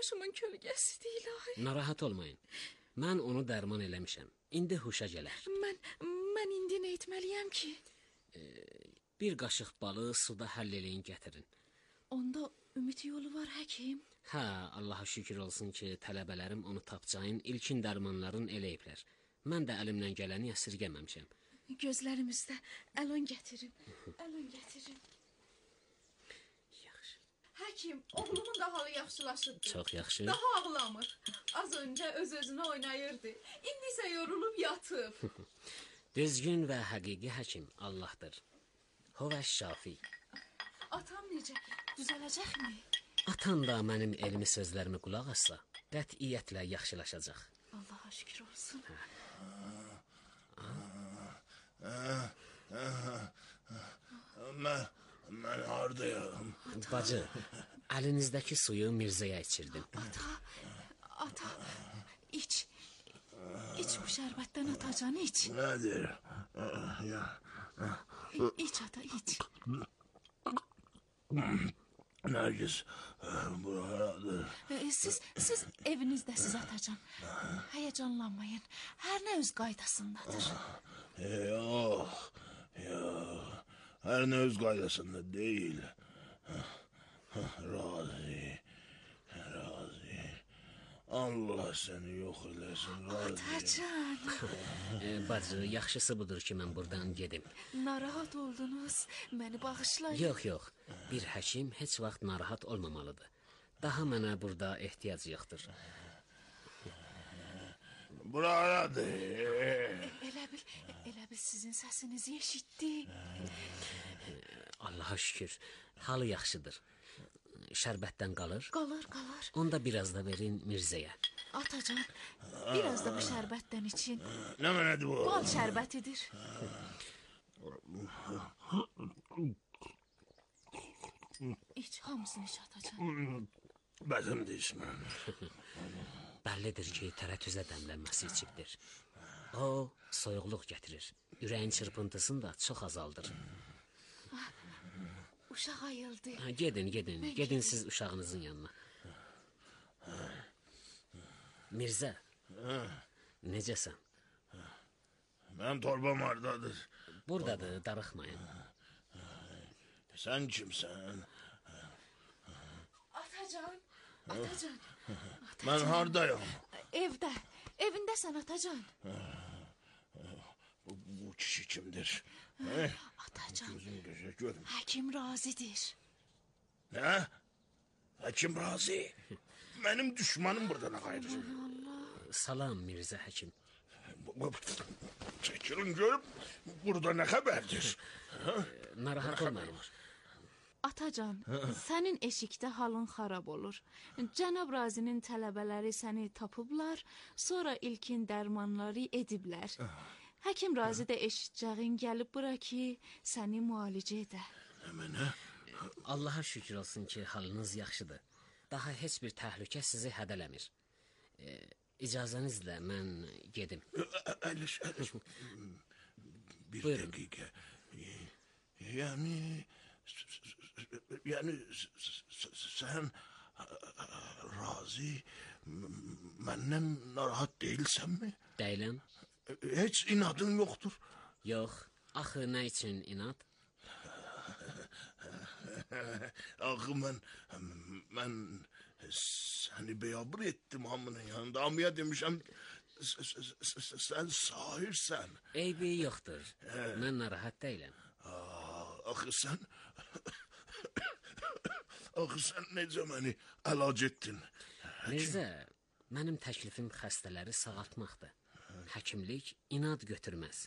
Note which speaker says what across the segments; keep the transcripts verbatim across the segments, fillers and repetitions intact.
Speaker 1: başımın kölgəsidir ilahi.
Speaker 2: Narahat olmayın. Mən onu dərman eləmişəm. İndi huşa gələr.
Speaker 1: Mən, mən indi nə etməliyəm ki?
Speaker 2: E, bir qaşıq balı suda həll eləyin gətirin.
Speaker 1: Onda ümid yolu var həkim.
Speaker 2: Hə, Allaha şükür olsun ki, tələbələrim onu tapcayın ilkin dərmanların eləyiblər. Mən də əlimdən gələni əsirgəməmişəm.
Speaker 1: Gözlərimizdə əlon gətirin, əlon gətirin.
Speaker 2: Yaxşı.
Speaker 1: Həkim, oğlumun da halı yaxşılaşırdı.
Speaker 2: Çox yaxşı.
Speaker 1: Daha ağlamır. Az öncə öz-özünə oynayırdı. İndi isə yorulub yatıb.
Speaker 2: Düzgün və həqiqi həkim Allahdır. Huvə şafi.
Speaker 1: Atam necə? Düzələcəkmi?
Speaker 2: Atan da mənim elmi sözlərimi qulaq assa, qətiyyətlə yaxşılaşacaq.
Speaker 1: Allaha şükür olsun.
Speaker 3: Mən, mən hardayam?
Speaker 2: Bacı, əlinizdəki suyu Mirzəyə içirdim.
Speaker 1: Ata, ata, iç. İç bu şərbətdən atacan, iç.
Speaker 3: Nədir? Ya.
Speaker 1: İç ata, iç.
Speaker 3: Nərgiz, bu haradır?
Speaker 1: Siz, siz evinizdəsiz atacan. Həyəcanlanmayın. Hər nə öz qaydasındadır.
Speaker 3: Yox, yox. Hər nə öz qaydasında deyil. Razi, razi. Allah səni yox eləsin, razi.
Speaker 1: Atacan.
Speaker 2: e, bacı, yaxşısı budur ki, mən buradan gedim.
Speaker 1: Narahat oldunuz. Məni bağışlayın.
Speaker 2: Yox, yox. Bir həkim heç vaxt narahat olmamalıdır. Daha mənə burada ehtiyac yoxdur.
Speaker 3: Bura haradır?
Speaker 1: Elə bil, elə bil sizin səsinizi eşitdi.
Speaker 2: Allaha şükür, halı yaxşıdır. Şərbətdən qalır.
Speaker 1: Qalır, qalır.
Speaker 2: Onda biraz da verin Mirzəyə.
Speaker 1: Atacan, biraz da bu şərbətdən için.
Speaker 3: Nə mənədir bu?
Speaker 1: Bal şərbətidir. İç, hamısını iç atacan.
Speaker 3: Bəzimdir içməm.
Speaker 2: Bəllidir ki, tərətüzə dəmlənməsi içibdir. O, soyuqluq gətirir. Ürəyin çırpıntısını da çox azaldır.
Speaker 1: Uşaq ayıldı.
Speaker 2: Ha, gedin, gedin.
Speaker 1: Ben
Speaker 2: gedin siz uşağınızın yanına. Mirzə, necəsən?
Speaker 3: Mənim torbam hardadır?
Speaker 2: Buradadır, darıxmayın.
Speaker 3: Sən kimsən?
Speaker 1: Atacan, atacan.
Speaker 3: Mən hardayam?
Speaker 1: Evdə, evindəsən atacan.
Speaker 3: Bu, bu kişi kimdir?
Speaker 1: Atacan,
Speaker 3: Gözüm gözə görüm.
Speaker 1: həkim razidir.
Speaker 3: Nə? Həkim razi. Mənim düşmanım burada nə qayırır?
Speaker 2: Salam Mirzə həkim.
Speaker 3: Çəkilin görüm, burada nə xəbərdir?
Speaker 2: Narahat olmayın.
Speaker 1: Atacan, sənin eşikdə halın xarab olur. Cənab Razinin tələbələri səni tapıblar, sonra ilkin dərmanları ediblər. Həkim Razi də eşitcəğin gəlib bura ki, səni müalicə edə.
Speaker 3: Mənə?
Speaker 2: Allaha şükür olsun ki, halınız yaxşıdır. Daha heç bir təhlükə sizi hədələmir. E, icazənizlə mən gedim.
Speaker 3: Əliş, əliş. Bir
Speaker 2: Buyurun.
Speaker 3: dəqiqə. Yəni, yəni sən Razi məndən narahat deyilsənmi?
Speaker 2: Deyiləm.
Speaker 3: Heç inadın yoxdur.
Speaker 2: Yox, axı nə üçün inad?
Speaker 3: Axı mən, mən səni beyabır etdim hamının yanında. Hamıya demişəm, sən sahirsən.
Speaker 2: Eybi yoxdur. Mən narahat deyiləm.
Speaker 3: Axı sən, axı sən necə məni əlac etdin?
Speaker 2: Mirzə, mənim təklifim xəstələri sağaltmaqdır. Həkimlik inad götürməz.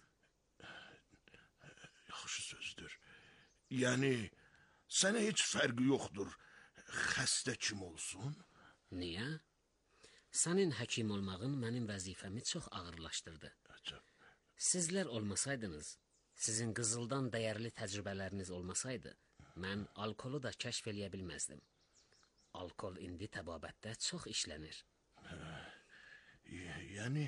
Speaker 3: Yaxşı sözdür. Yəni, sənə heç fərqi yoxdur. Xəstə kim olsun?
Speaker 2: Niyə? Sənin həkim olmağın mənim vəzifəmi çox ağırlaşdırdı. Sizlər olmasaydınız, sizin qızıldan dəyərli təcrübələriniz olmasaydı, mən alkolu da kəşf eləyə bilməzdim. Alkol indi təbabətdə çox işlənir.
Speaker 3: Yəni,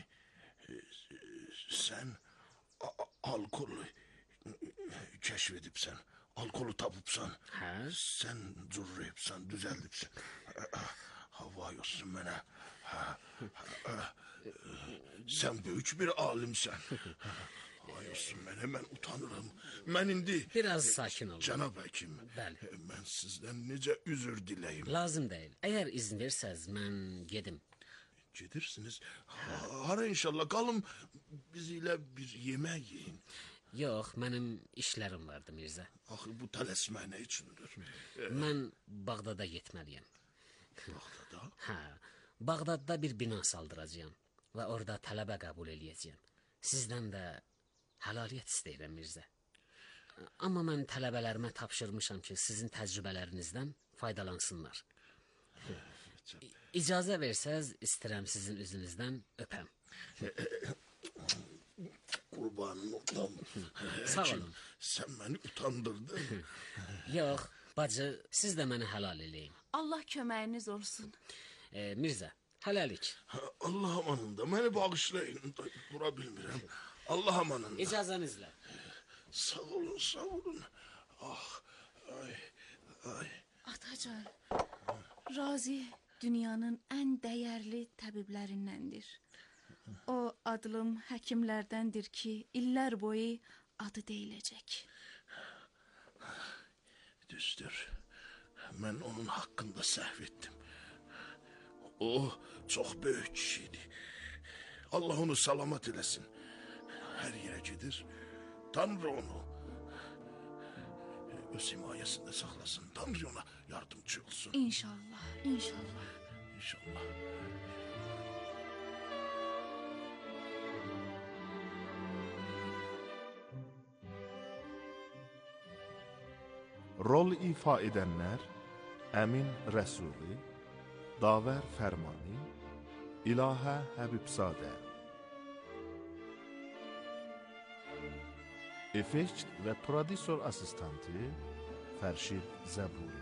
Speaker 3: sən alkolu kəşf edibsən, alkolu tapıbsan,
Speaker 2: Hə?
Speaker 3: sən cürrəyibsən, düzəldibsən. Vay olsun mənə. Hə, hə, sən böyük bir alimsən. Vay olsun mənə, mən utanırım. Mən indi...
Speaker 2: Biraz sakin olun.
Speaker 3: Cənab həkim,
Speaker 2: Bəli.
Speaker 3: mən sizdən necə üzr diləyim?
Speaker 2: Lazım deyil. Əgər izin versəz, mən gedim.
Speaker 3: Gedirsiniz. Hara inşallah, qalım biz ilə bir yemək yiyin.
Speaker 2: Yox, mənim işlərim vardı, Mirzə.
Speaker 3: Axı, bu tələsmək nə üçündür?
Speaker 2: Mən Bağdada getməliyəm.
Speaker 3: Bağdada?
Speaker 2: Hə, Bağdadda bir bina saldıracağam və orada tələbə qəbul eləyəcəyəm. Sizdən də halaliyyət istəyirəm, Mirzə. Amma mən tələbələrimə tapşırmışam ki, sizin təcrübələrinizdən faydalansınlar. İcazə versəz, istəyirəm sizin üzünüzdən öpəm.
Speaker 3: Qurbanın olam.
Speaker 2: Sağ olun.
Speaker 3: Sən məni utandırdın.
Speaker 2: Yox, bacı, siz də məni halal eləyin.
Speaker 1: Allah köməyiniz olsun.
Speaker 2: E, Mirzə, hələlik.
Speaker 3: Allah amanında, məni bağışlayın. Dura bilmirəm. Allah amanında.
Speaker 2: İcazənizlə.
Speaker 3: Sağ olun, sağ olun. Ah, ay, ay.
Speaker 1: Atacan, Razi dünyanın ən dəyərli təbiblərindəndir. O adlım həkimlərdəndir ki, illər boyu adı deyiləcək.
Speaker 3: Düzdür. Mən onun haqqında səhv etdim. O çox böyük kişiydi. Allah onu salamat eləsin. Hər yerə gedir. Tanrı onu öz himayəsində saxlasın. Tanrı ona yardımcı olsun.
Speaker 1: İnşallah, inşallah.
Speaker 3: İnşallah.
Speaker 4: Rol ifa edənlər Əmin Rəsuli, Davər Fərmani, İlahə Həbibzadə. Effekt və prodüser asistantı Fərşid Zəburi.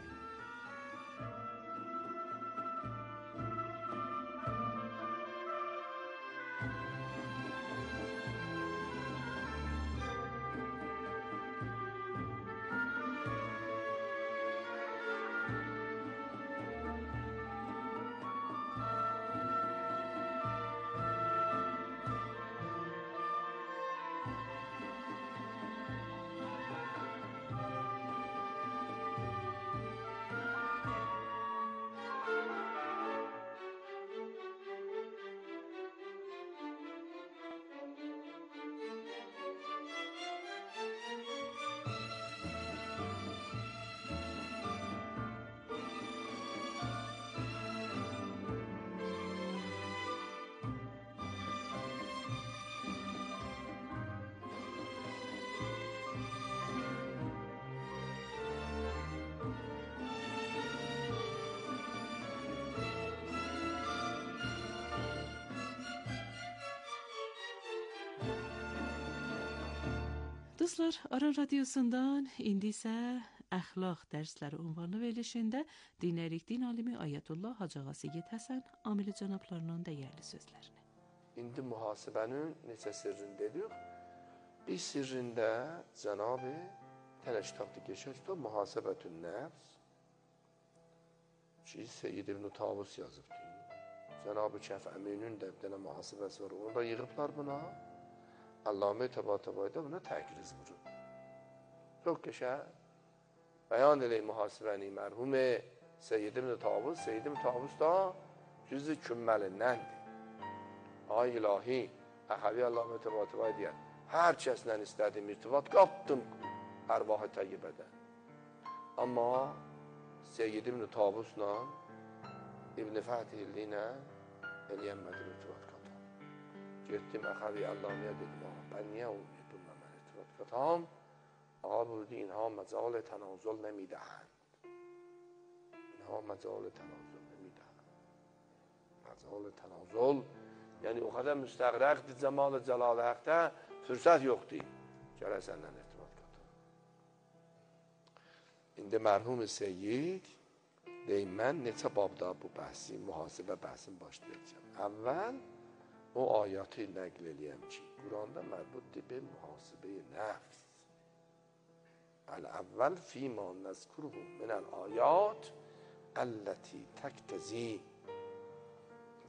Speaker 5: Dostlar, Aran Radyosu'ndan indi isə əxlaq dərsləri ünvanlı verilişində dinləyirik din alimi Ayətullah Hacı Ağa Seyid Həsən Amili cənablarının dəyərli sözlərini.
Speaker 6: İndi mühasibənin neçə sirrini dedik. Bir sirrində Cənab-ı tənə kitabda geçer ki, mühasibətün nəfs ki, Seyyid İbn Tavus yazıbdır. Cənab-ı Kəf Əminün də bir dənə mühasibəsi var. Onu da yığıblar buna. Allame Təba-Təbayda buna təkriz vurur. Çox qəşəng bəyan edək mühasibəni mərhum Seyyid İbn Tavus. Seyyid İbn Tavus da cüz-i kümməlindəndir. Ay ilahi, Əhəvi Allame Təba-Təbayda deyər, hər kəslə istədiyim irtibat qapdım ərvah-ı təyyibədən. Amma Seyyid İbn Tavusla İbn Fətihilli ilə eləyənmədim irtibat qapdım. Getdim Əhəvi Allame'yə dedim, ben niye bununla mən irtibat qatam? Ağa buyurdu, inha məcal tənazül nəmidəhənd. İnha məcal tənazül nəmidəhənd. Məcal tənazül, yəni o qədər müstəqrəqdir cəmal-ı cəlal-ı həqdə, fürsət yoxdur. Gələ səndən irtibat qatam. İndi mərhum-ı Seyyid deyim, mən neçə babda bu bəhsi, mühasibə bəhsin başlayacağım. Əvvəl o ayatı nəql eləyəm ki, Quranda mərbuddir be mühasibə-i nəfs. Əl-əvvəl fīmə nəzkuruhu minəl ayat əlləti təktəzi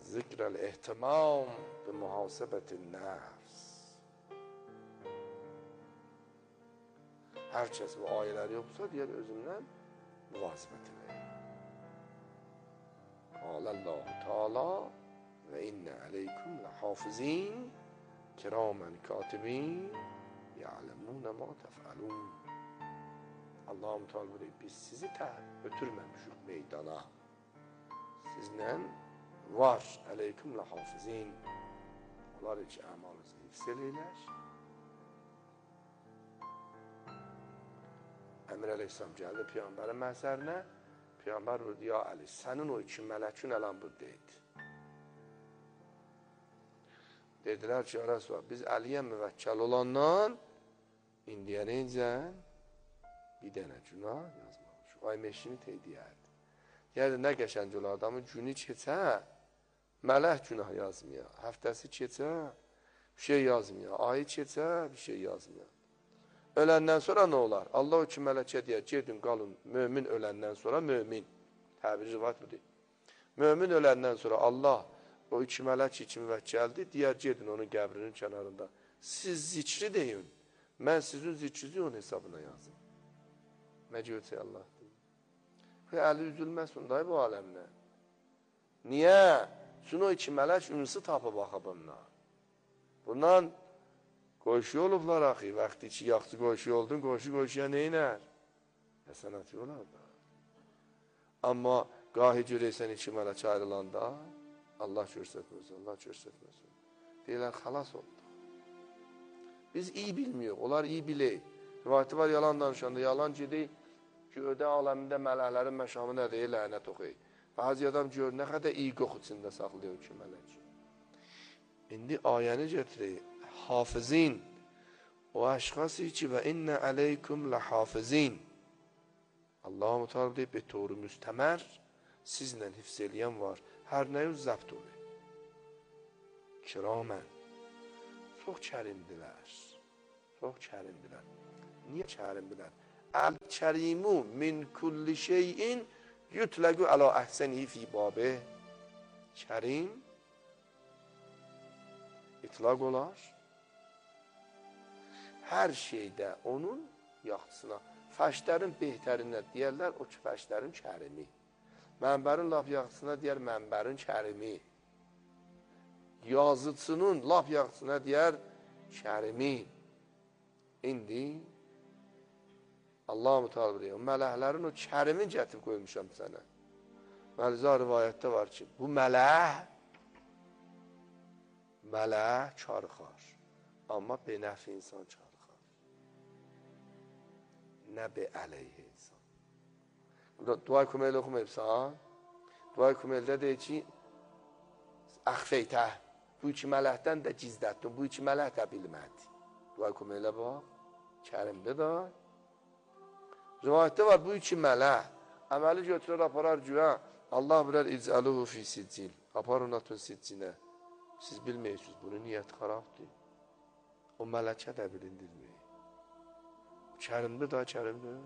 Speaker 6: zikrel ihtimam bi muhasebetin nefs. Hər kəs bu ayələri yoxsa deyər özümdən müvazibət edəyim. Qalallahu Teala ve inne aleykum lehafizin kiramen katibin ya'lemune ma tef'alun. Allah'ım Teala buyuruyor, biz sizi götürmemişik meydana. Sizlə var aleykum lehafizin. Onlar için əmalınızı hifz eləyirlər. Əmir Aleyhisselam gəldi Peyğəmbərin məhzərinə. Peyğəmbər buyurdu, ya Əli, sənin o iki mələkün əlan buradaydı. Dedilər ki, ya Resulallah, biz Əliyə müvəkkəl olandan indiyə nencən bir dənə günah yazmamış. O ay meşini teydiyərdi. Yəni, nə qəşənc olar adamın günü keçə, mələk günah yazmıyor. Həftəsi keçə, bir şey yazmıyor. Ayı keçə, bir şey yazmıyor. Öləndən sonra nə olar? Allah o ki mələkə deyər, gedin qalın, mömin öləndən sonra mömin. Təbir rivayət budur. Mömin öləndən sonra Allah o iki mələk iki müvəkkəldir, deyər, gedin onun qəbrinin kənarında. Siz zikri deyin, mən sizin zikrinizi onun hesabına yazım. Nə görəcək Allah deyir. Əli üzülməsin day bu aləmlə. Niyə? Çünki o iki mələk ünsi tapıb baxa bunlar. Bundan qoşu olublar axı, vaxtı ki, yaxçı qoşu oldun, qoşu qoşuya neynər? Həsənat olar da. Amma qahi görəysən iki mələk ayrılanda, Allah görsətməsin, Allah görsətməsin. Deyirlər, xalas oldu. Biz iyi bilmiyoruz, onlar iyi bilir. Rivayəti var, yalan danışanda, yalan gedik, göydə aləmində mələklərin məşamı nə deyir, lənət oxuyur. Bazı adam gör, nə qədər iyi qox içində saxlayır ki, mələk. İndi ayəni getirir. Hafizin o əşxası ki və innə aleykum ləhafizin. Allah-u Teala deyib, be toru müstəmər sizlə hifz eləyən var. Hər nəyi zəbt olur. Kiramən. Çox kərimdilər. Çox kərimdilər. Niyə kərimdilər? Əl-kərimu min kulli şeyin yutləqü əla əhsənihi fi babı. Kərim itlaq olar. Hər şeydə onun yaxçısına, fəşlərin behtərinə deyərlər, o ki, fəşlərin kərimi. Mənbərin lap yaxçısına deyər, mənbərin kərimi. Yazıcının lap yaxçısına deyər, kərimi. İndi Allah-u Teala deyir, mələklərin o kərimin gətirib qoymuşam sənə. Məlizə rivayətdə var ki, bu mələk, mələk karıxar, amma benəfi insan karıxar. Nə be əleyhi insan. Duay Kumeyli oxumayıbsan. Duay Kumeylidə deyir ki, əxfeytə, bu iki mələkdən də gizlətdin, bu iki mələk də bilmədi. Duay Kumeylidə bax, kərimdə də. Rivayətdə var, bu iki mələk, əməli götürər, aparar güya, Allah birər icəluhu fi siccin, apar onu atın siccinə. Siz bilməyirsiniz, bunun niyyəti xarabdır. O mələkə də bilindirməyir. Kərimdir da, kərimdir.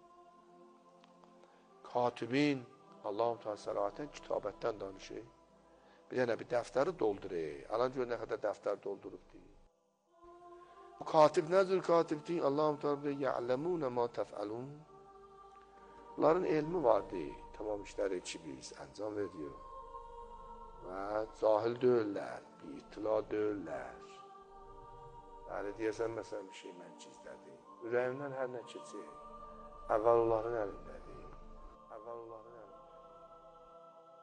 Speaker 6: Katibin, Allah-u Teala sərahətən kitabətdən danışır. Bir dənə bir dəftəri doldurur. Alan gör nə qədər dəftər doldurub deyir. Bu katib nədir katibdir? Allah-u Teala deyir, ya'ləmunə ma təf'əlun. Bunların elmi vardır. Tamam işləri ki, biz əncam veriyor. Və cahil deyirlər, bir itila deyirlər. Yəni, deyəsən, məsələn, bir şey mən gizlədim. Ürəyimdən hər nə keçir. Əvvəl onların əlindədir. Əvvəl onların əlindədir.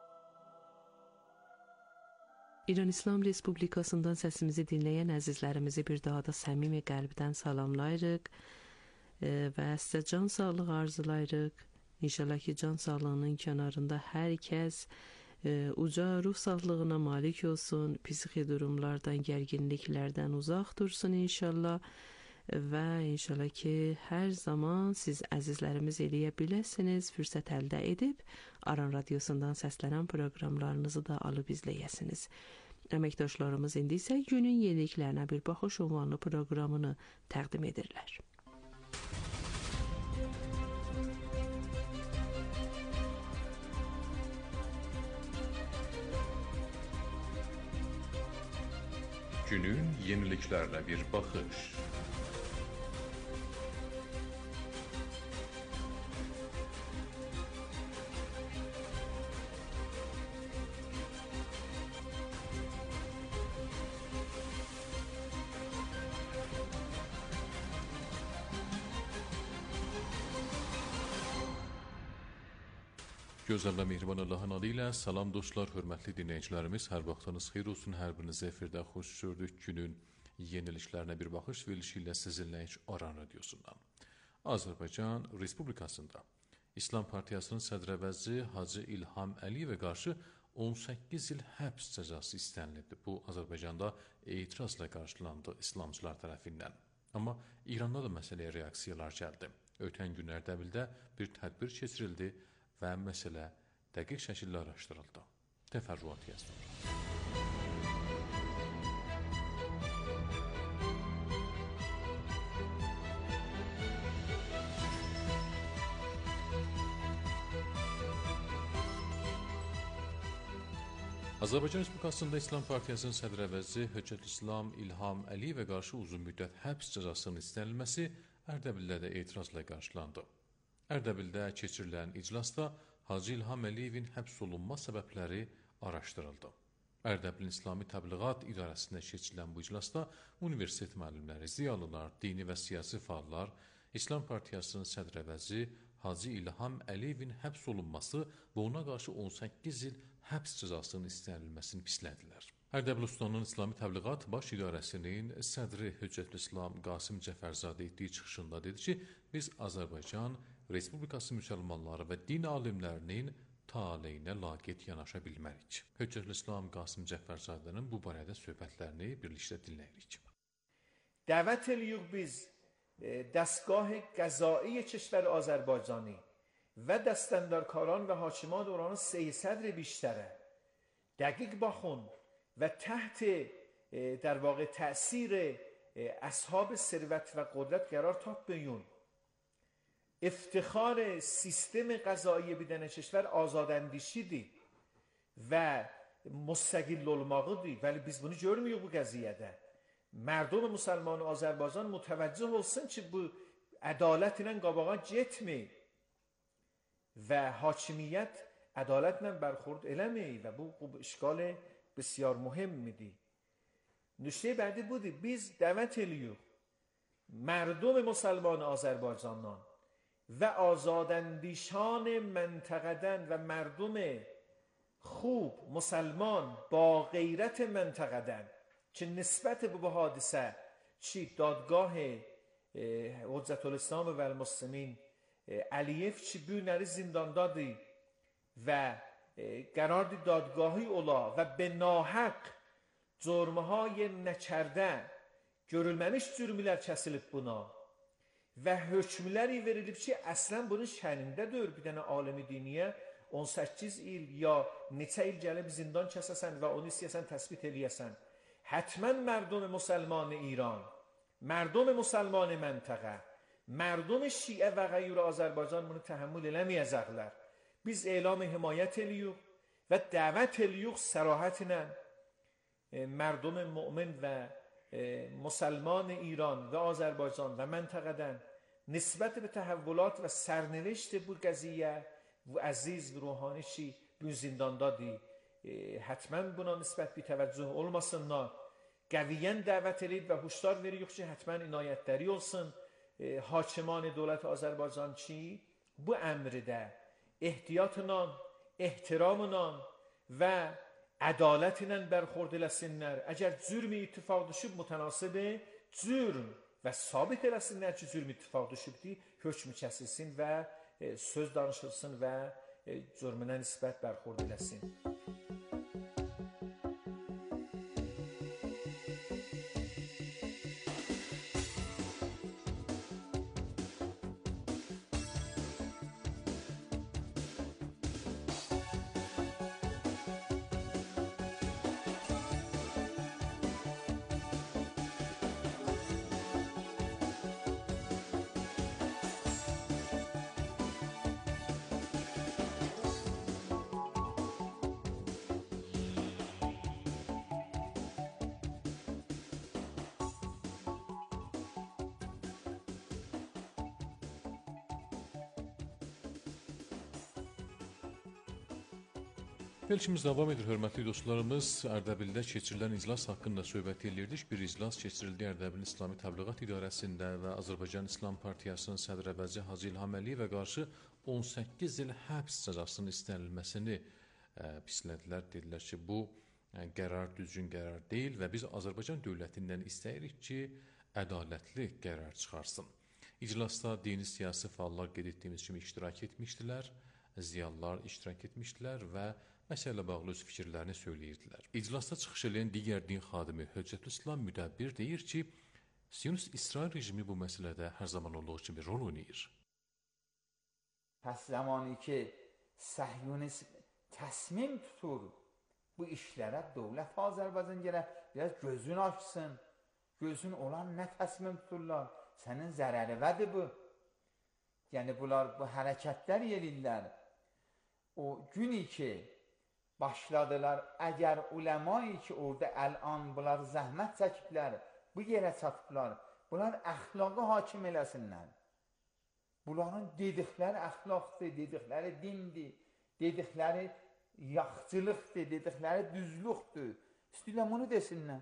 Speaker 5: İran İslam Respublikasından səsimizi dinləyən əzizlərimizi bir daha da səmimi qəlbdən salamlayırıq və sizə can sağlığı arzulayırıq. İnşallah ki, can sağlığının kənarında hər kəs uca ruh sağlığına malik olsun, psixi durumlardan, gərginliklərdən uzaq dursun inşallah. Və inşallah ki, hər zaman siz əzizlərimiz eləyə biləsiniz, fürsət əldə edib, Aran Radiosundan səslənən proqramlarınızı da alıb izləyəsiniz. Əməkdaşlarımız indi isə günün yeniliklərinə bir baxış ünvanlı proqramını təqdim edirlər.
Speaker 7: Günün yeniliklərlə bir baxış. Gözəl və mehriban Allahın adı ilə salam dostlar, hörmətli dinləyicilərimiz, hər vaxtınız xeyir olsun, hər biriniz efirdə xoş gördük. Günün yeniliklərinə bir baxış verilişi ilə sizinlə heç Aran radiosundan. Azərbaycan Respublikasında İslam Partiyasının sədrəvəzi Hacı İlham Əliyevə qarşı on səkkiz il həbs cəzası istənilibdir. Bu, Azərbaycanda etirazla qarşılandı İslamcılar tərəfindən. Amma İranda da məsələyə reaksiyalar gəldi. Ötən günlərdə Əbildə bir tədbir keçirildi və məsələ dəqiq şəkildə araşdırıldı. Təfərrüat yazılır. Azərbaycan Respublikasında İslam Partiyasının sədrəvəzi Höccətülislam İlham Əliyevə qarşı uzun müddət həbs cəzasının istənilməsi Ərdəbildə də etirazla qarşılandı. Ərdəbildə keçirilən iclasda Hacı İlham Əliyevin həbs olunma səbəbləri araşdırıldı. Ərdəbilin İslami Təbliğat İdarəsində keçirilən bu iclasda universitet müəllimləri, ziyalılar, dini və siyasi fəallar İslam Partiyasının sədrəvəzi Hacı İlham Əliyevin həbs olunması və ona qarşı on səkkiz il həbs cəzasının istənilməsini pislədilər. Ərdəbil Ustanın İslami Təbliğat Baş İdarəsinin sədri Höccətülislam Qasım Cəfərzadə etdiyi çıxışında dedi ki, biz Azərbaycan Respublikası müsəlmanları və din alimlərinin taleyinə laqeyd yanaşa bilmərik. Höccətülislam Qasım Cəfərzadənin bu barədə söhbətlərini birlikdə dinləyirik.
Speaker 8: دعوت الیوغ biz دستگاه قضایی کشور آذربایجانی و دستاندرکاران و حاکمان دوران سه صدر بیشتره دقیق باخون و تحت در واقع تأثیر اصحاب ثروت و قدرت قرار تاپ بیون افتخار سیستم قضایی بدن کشور آزاداندیشیدی و مستقل olmağıdır. ولی biz bunu görmüyoruz bu qəziyyədə. Mərdum müsəlman Azərbaycan mütəvəccüh olsun ki, bu ədalət ilə qabağa getmir və hakimiyyət ədalətlə bərxurd eləmir və bu, bu işgal بسیار مهمیdir. نکته بعدی بودی biz dəvət edirik مردم مسلمان آذربایجانان و آزاداندیشان منطقه‌دن و مردم خوب مسلمان با غیرت منطقه‌دن که نسبت به حادثه چی دادگاه حجت الاسلام و المسلمین علیف چی بیونری زندان دادی و قرار دی دادگاهی اولا و به ناحق جرمهای نکرده görülməmiş cürmlər kəsilib buna və hökmləri verilib ki, əslən bunun şənindədir. Bir dənə alimi diniyə on səkkiz il ya neçə il gəlib zindan kəsəsən və onu istəyəsən təsbit eləyəsən. Hətmən mərdum müsəlman İran, mərdum müsəlman məntəqə, mərdum şiə və qeyr Azərbaycan bunu təhəmmül eləməyəcəklər. Biz elam himayət eləyirik və dəvət eləyirik sərahətlə mərdum mümin və مسلمان ایران و آذربایجان و منطقه‌دن نسبت به تحولات و سرنوشت bu قضیه و عزیز و روحانیشی bu zindandadی حتما buna nisbət bir təvəccüh olmasınlar. Qəviyyən dəvət edib və huşdar veririk ki, حتما inayətləri olsun. Hakiman dövlət Azərbaycan ki, bu əmrdə ehtiyatla, ehtiramla və ədalət ilə bərxurd eləsinlər. Əgər cürm ittifaq düşüb mütənasib cürm və sabit eləsinlər ki, cürm ittifaq düşübdir, hökm kəsilsin və söz danışılsın və cürmünə nisbət bərxurd eləsin.
Speaker 7: Verilişimiz davam edir, hörmətli dostlarımız. Ərdəbildə keçirilən iclas haqqında söhbət edirdik. Bir iclas keçirildi Ərdəbil İslami Təbliğat İdarəsində və Azərbaycan İslam Partiyasının sədr əvəzi Hacı İlham Əliyevə qarşı on səkkiz il həbs cəzasının istənilməsini ə, pislədilər. Dedilər ki, bu ə, qərar düzgün qərar deyil və biz Azərbaycan dövlətindən istəyirik ki, ədalətli qərar çıxarsın. İclasda dini siyasi fəallar qeyd etdiyimiz kimi iştirak etmişdilər, ziyalılar iştirak etmişdilər və məsələlə bağlı öz fikirlərini söyləyirdilər. İclasda çıxış edən digər din xadimi Höccətülislam Müdəbbir deyir ki, Siyonist İsrail rejimi bu məsələdə hər zaman olduğu kimi rol oynayır.
Speaker 9: Pəs zamanı ki, Səhyonist təsmim tutur bu işlərə, dövlət Azərbaycan gərək biraz gözün açsın. Gözün olan nə təsmim tuturlar? Sənin zərəri vədir bu. Yəni, bunlar bu hərəkətlər yerirlər. O günü ki, başladılar, əgər uləmayı ki, orada əl-an bunlar zəhmət çəkiblər, bu yerə çatıblar, bunlar əxlaqı hakim eləsinlər. Bunların dedikləri əxlaqdır, dedikləri dindir, dedikləri yaxçılıqdır, dedikləri düzlüqdür. İstəyirəm onu desinlər.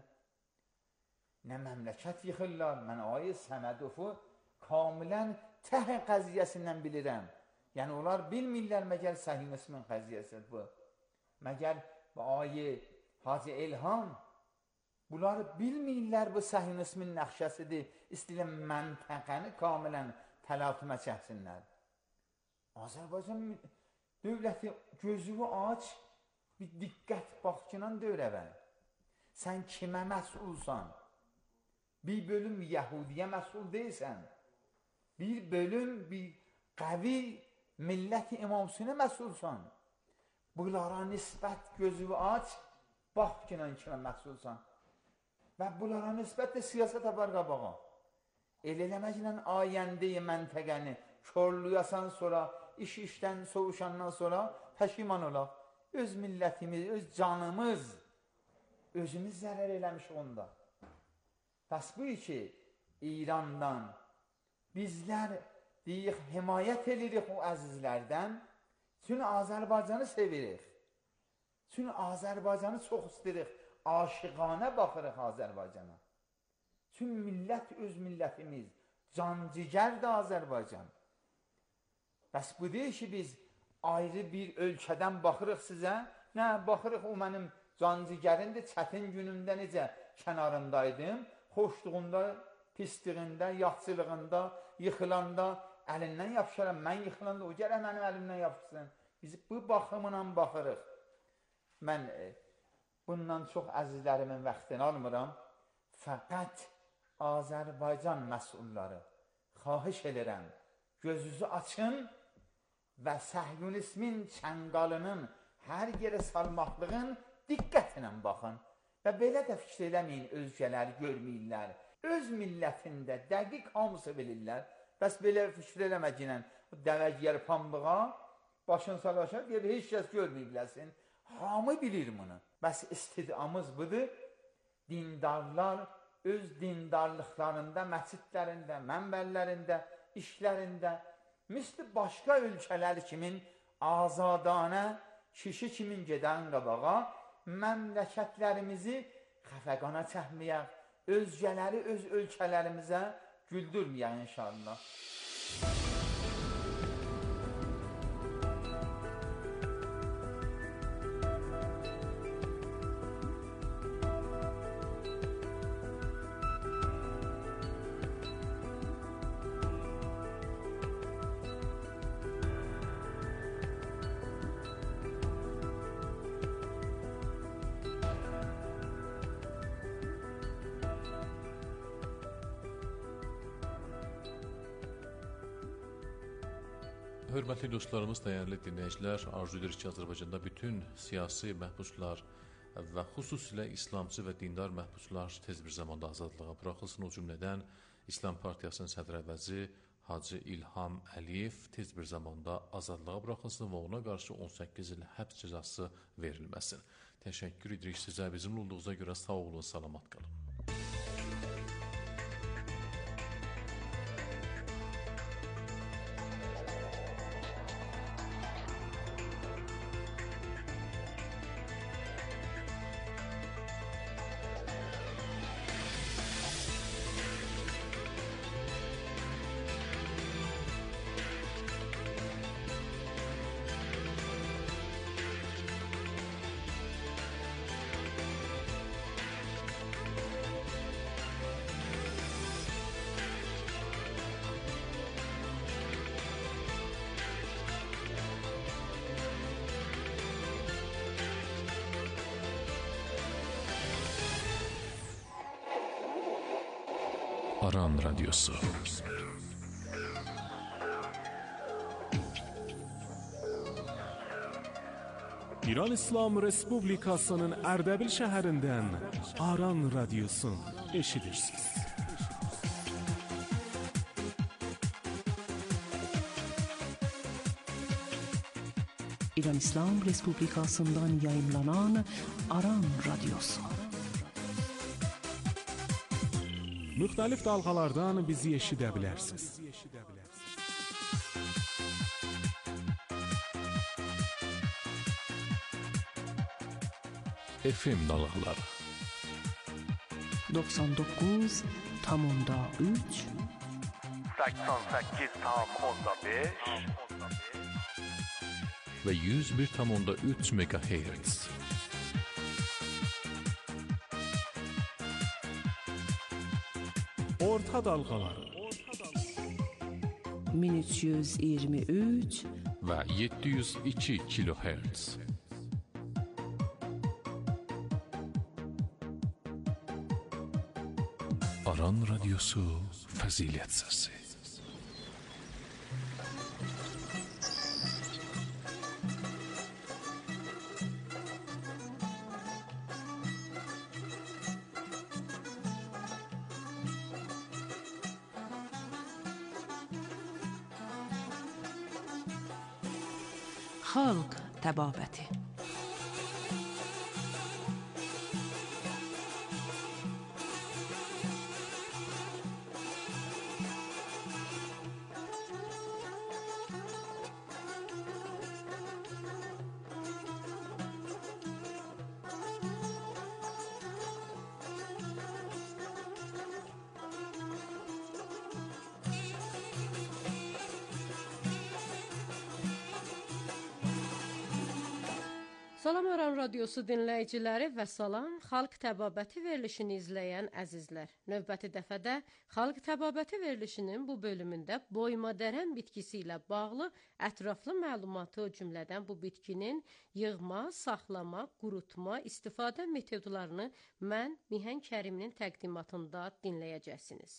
Speaker 9: Nə məmləkət yıxırlar, mən ayı Səmədovu kamilən təh qəziyyəsindən bilirəm. Yəni, onlar bilmirlər məgər Səhyonizmin qəziyyəsidir bu. Məgər bu ayı Hacı İlham, bunları bilmirlər bu Səhyonizmin nəxşəsidir, istəyirəm məntəqəni kamilən təlatümə çəksinlər. Azərbaycan dövləti gözünü aç, bir diqqət baxçınan dövrəvə. Sən kimə məsulsan? Bir bölüm Yahudiyə məsul deyilsən. Bir bölüm, bir qəvi millət-i imamsına məsulsan. Bunlara nisbət gözünü aç, bax ki, kimə məsulsan. Və bunlara nisbət də siyasət apar qabağa. El eləməklə ayəndeyi məntəqəni körlüyasan sonra, iş işdən soğuşandan sonra pəşiman olaq. Öz millətimiz, öz canımız, özümüz zərər eləmiş onda. Bəs bu ki, İrandan bizlər deyik, himayət edirik o əzizlərdən, çünki Azərbaycanı sevirik. Çünki Azərbaycanı çox istəyirik, aşiqanə baxırıq Azərbaycana. Çünki millət öz millətimiz, cancigərdir Azərbaycan. Bəs bu deyil ki, biz ayrı bir ölkədən baxırıq sizə, nə, baxırıq o mənim cancigərimdir, çətin günümdə necə kənarındaydım, xoşluğunda, pisliğində, yaxçılığında, yıxılanda, əlindən yapışaram, mən yıxılanda, o gərək mənim əlimdən yapışsın. Biz bu baxımla baxırıq. Mən e, bundan çox əzizlərimin vaxtını almıram. Fəqət Azərbaycan məsulları xahiş edirəm, gözünüzü açın və Səhyonizmin çənqalının hər yerə salmaqlığın diqqətlə baxın. Və belə də fikir eləməyin, özgələri görməyirlər. Öz millətində dəqiq hamısı bilirlər. Bəs belə fikir eləməklə dəvək yer pambığa, başın salaşar, deyir, heç kəs görməyibləsin. Hamı bilir bunu. Bəs istidamız budur. Dindarlar öz dindarlıqlarında, məscidlərində, mənbərlərində, işlərində, misli başqa ölkələr kimin azadanə, kişi kimin gedən qabağa, məmləkətlərimizi xəfəqana çəkməyək, özgələri öz ölkələrimizə güldürməyək inşallah.
Speaker 7: Hörmətli dostlarımız, dəyərli dinləyicilər, arzu edirik ki, Azərbaycanda bütün siyasi məhbuslar və xüsusilə İslamcı və dindar məhbuslar tez bir zamanda azadlığa buraxılsın. O cümlədən İslam Partiyasının sədr əvəzi Hacı İlham Əliyev tez bir zamanda azadlığa buraxılsın və ona qarşı on səkkiz il həbs cəzası verilməsin. Təşəkkür edirik sizə, bizim olduğunuza görə sağ olun, salamat qalın. Aran Radyosu.
Speaker 10: İran İslam Respublikasının Ərdəbil şəhərindən Aran Radyosu eşidirsiniz.
Speaker 11: İran İslam Respublikasından yayımlanan Aran Radyosu.
Speaker 10: Müxtəlif dalğalardan bizi eşidə bilərsiniz.
Speaker 7: F M dalğaları
Speaker 11: doksan doqquz tam onda üç
Speaker 12: səksən səkkiz tam onda beş
Speaker 7: ve yüz bir tam onda üç megahertz.
Speaker 10: Orta dalğaları
Speaker 11: min üç yüz iyirmi üç
Speaker 7: ve yedi yüz iki kilohertz. Aran Radyosu Fəzilət Səsi.
Speaker 11: Xalq təbabəti.
Speaker 13: Salam Aran Radyosu dinləyiciləri və salam Xalq Təbabəti verilişini izləyən əzizlər. Növbəti dəfədə Xalq Təbabəti verilişinin bu bölümündə boymadərən bitkisi ilə bağlı ətraflı məlumatı, o cümlədən bu bitkinin yığma, saxlama, qurutma, istifadə metodlarını mən Mihən Kəriminin təqdimatında dinləyəcəksiniz.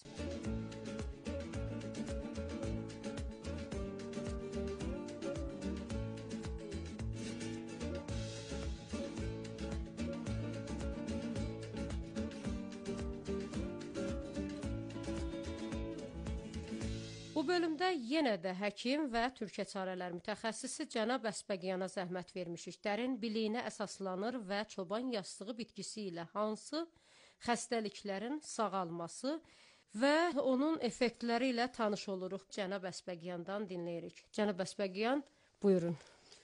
Speaker 13: Bu bölümdə yenə də həkim və türkə çarələr mütəxəssisi cənab Əsbəqiyana zəhmət vermişik. Dərin biliyinə əsaslanır və çoban yastığı bitkisi ilə hansı xəstəliklərin sağalması və onun effektləri ilə tanış oluruq. Cənab Əsbəqiyandan dinləyirik. Cənab Əsbəqiyan, buyurun.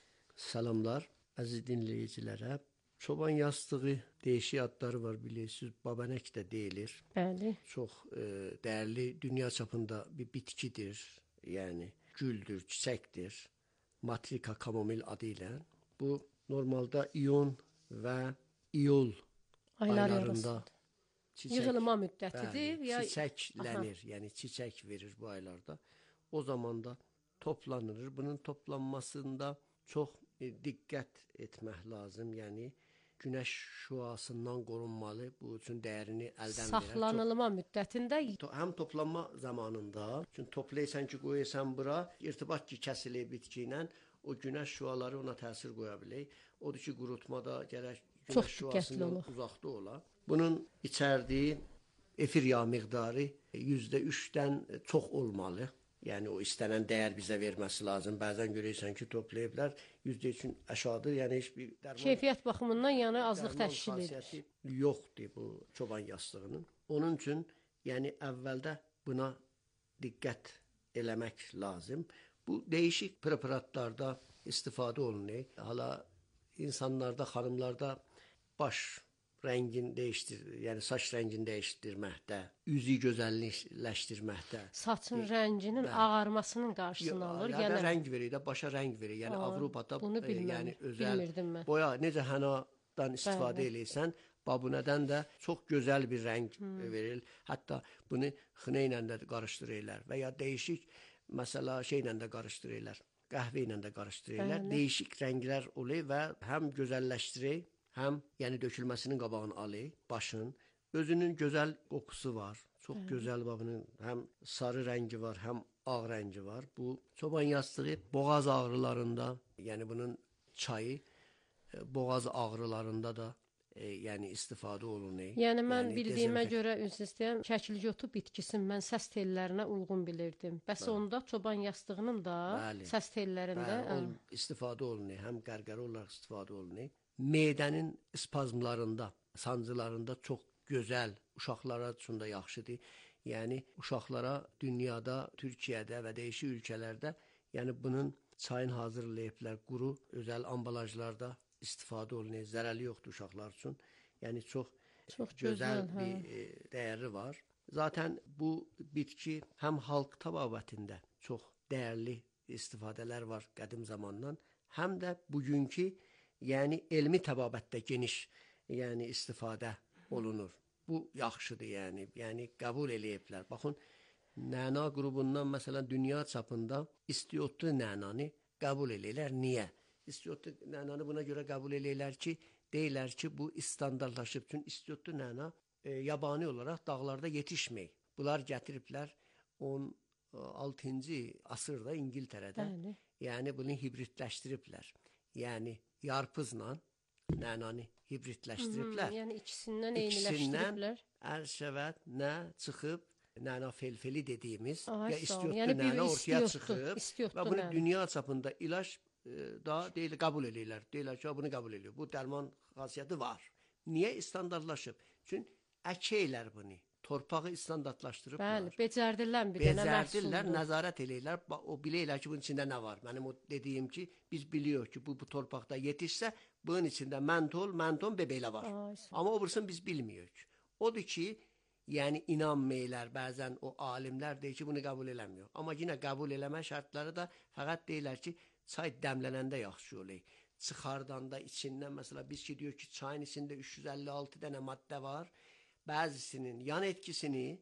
Speaker 14: Salamlar əziz dinləyicilərə. Çoban yastığı değişik adları var bilirsiniz. Babanek də deyilir.
Speaker 13: Bəli.
Speaker 14: Çox e, dəyərli dünya çapında bir bitkidir. Yəni güldür, çiçəkdir. Matrika kamomil adı ilə. Bu normalda iyun və iyul
Speaker 13: Aylar
Speaker 14: aylarında
Speaker 13: çiçək, yığılma müddətidir.
Speaker 14: Bəli, ya... çiçəklənir. Aha. Yəni çiçək verir bu aylarda. O zaman da toplanır. Bunun toplanmasında çox e, diqqət etmək lazım. Yəni günəş şüasından qorunmalı. Bu üçün dəyərini əldən verər.
Speaker 13: Saxlanılma Çox... müddətində
Speaker 14: həm toplanma zamanında, çünki toplayırsan ki, qoyursan bura, irtibat ki kəsilir bitki ilə, o günəş şüaları ona təsir qoya bilər. Odur ki, qurutmada gərək günəş şüasından uzaqda ola. Bunun içərdiyi efir yağ miqdarı yüzdə üçdən çox olmalı. Yəni o istənilən dəyər bizə verməsi lazım. Bəzən görürsən ki, toplayıblar yüzdə üçün aşağıdır. Yəni heç bir dərman
Speaker 13: keyfiyyət baxımından yəni azlıq təşkil edir.
Speaker 14: Yoxdur bu çoban yastığının. Onun üçün yəni əvvəldə buna diqqət eləmək lazım. Bu dəyişik preparatlarda istifadə olunur. Hala insanlarda, xanımlarda baş rəngin dəyişdir, yəni saç rəngini dəyişdirməkdə, üzü gözəlləşdirməkdə,
Speaker 13: saçın rənginin Bə, ağarmasının qarşısını alır.
Speaker 14: Yəni rəng verir də, başa rəng verir. Yəni Aa, Avropada e, yəni özəl boya necə hənadan istifadə edirsən, babunədən də çox gözəl bir rəng hmm. verir. Hətta bunu xinə ilə də qarışdırırlar və ya dəyişik məsələ şeylə də qarışdırırlar. Qəhvə ilə də qarışdırırlar. Dəyişik rənglər olur və həm gözəlləşdirir, həm yəni dökülməsinin qabağını alır başın. özünün gözəl qoxusu var. Çox
Speaker 5: Bəli.
Speaker 14: gözəl babının həm sarı rəngi var, həm ağ rəngi var. Bu çoban yastığı boğaz ağrılarında, yəni bunun çayı e, boğaz ağrılarında da e, yəni istifadə olunur.
Speaker 13: Yəni mən
Speaker 14: Yəni
Speaker 13: bildiyimə
Speaker 14: dezinfek-
Speaker 13: görə üzr istəyirəm, kəkilcotu bitkisini mən səs tellərinə uyğun bilirdim. Bəs onda çoban yastığının da
Speaker 14: Bəli.
Speaker 13: səs tellərində
Speaker 14: Bəli, ol- istifadə olunur. Həm qərqərə olaraq istifadə olunur. Mədənin spazmlarında, sancılarında çox gözəl, uşaqlara üçün də yaxşıdır. Yəni uşaqlara dünyada, Türkiyədə və dəyişik ölkələrdə, yəni bunun çayın hazırlayıblar, quru özəl ambalajlarda istifadə olunur. Zərəri yoxdur uşaqlar üçün. Yəni çox,
Speaker 13: Çox
Speaker 14: gözəl
Speaker 13: gözəl, hə.
Speaker 14: bir e, dəyəri var. Zaten bu bitki həm xalq təbabətində çox dəyərli istifadələr var qədim zamandan, həm də bugünkü, yəni elmi təbabətdə geniş, yəni istifadə olunur. Bu yaxşıdır, yəni, yəni qəbul eləyiblər. Baxın, nəna qrubundan məsələn dünya çapında istiotlu nənanı qəbul eləyirlər. Niyə? İstiotlu nənanı buna görə qəbul eləyirlər ki, deyirlər ki, bu standartlaşıb. Çünki istiotlu nəna e, yabani olaraq dağlarda yetişmir. Bunlar gətiriblər on altıncı əsrdə İngiltərədə.
Speaker 13: Bəli.
Speaker 14: Yəni bunu hibridləşdiriblər. Yəni yarpızla nənanı hibridləşdiriblər.
Speaker 13: Hı, yəni ikisindən eyniləşdiriblər.
Speaker 14: Ərşəvət nə çıxıb nəna felfeli dediyimiz
Speaker 13: Ay,
Speaker 14: ya
Speaker 13: sağ ol.
Speaker 14: istiotlu
Speaker 13: Yəni biri
Speaker 14: nəna ortaya
Speaker 13: istiotlu,
Speaker 14: çıxıb
Speaker 13: istiotlu
Speaker 14: və bunu
Speaker 13: nəna.
Speaker 14: dünya çapında ilaç e, da deyil qəbul eləyirlər. Deyirlər ki, bunu qəbul eləyir. Bu dərman xasiyyəti var. Niyə standartlaşıb? Çünki əkəylər bunu. Torpağı standartlaşdırıblar.
Speaker 13: Bəli, becərdirlər bir dənə
Speaker 14: Becərdirlər,
Speaker 13: məhsuldur.
Speaker 14: nəzarət eləyirlər. Ba- O bilirlər ki, bunun içində nə var. Mənim o dediyim ki, biz biliyoruz ki, bu bu torpaqda yetişsə, bunun içində mentol, menton və belə var.
Speaker 13: Ay, sağ ol.
Speaker 14: Amma o birisini biz bilmiyoruz. Odur ki, yəni inanmayırlar bəzən o alimlər deyir ki, bunu qəbul eləmiyor. Amma yenə qəbul eləmə şərtləri də fəqət deyirlər ki, çay dəmlənəndə yaxşı olur. Çıxardanda içindən məsələ biz ki diyor ki, çayın içində üç yüz əlli altı dənə maddə var. Bəzisinin yan etkisini